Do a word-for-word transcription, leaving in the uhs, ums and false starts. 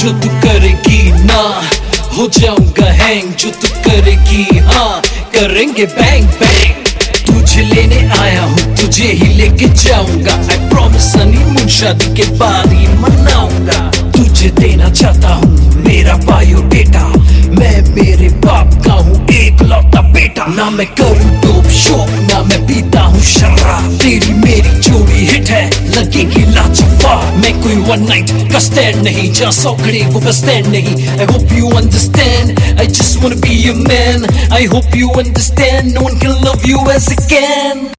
जो तू करेगी ना, हो जाऊंगा हैंग जो तू करेगी हाँ, करेंगे बैंग बैंग। तुझे लेने आया हूँ, तुझे ही लेके जाऊंगा, आई प्रॉमिस हनीमून शादी के बाद ही मनाऊंगा। तुझे देना चाहता हूँ मेरा बायोडेटा, मैं मेरे बाप का हूँ एक लौता बेटा। ना मैं करूँ डोप शोप, ना मैं पीता हूँ शराब, तेरी मेरी जोड़ी हिट है लगेगी लाजवाब। मैं कोई वन नाइट का स्टैंड नहीं, जहाँ सौकड़े वो बस स्टैंड नहीं। I hope you understand, I just wanna be your man, I hope you understand, no one can love you as I can।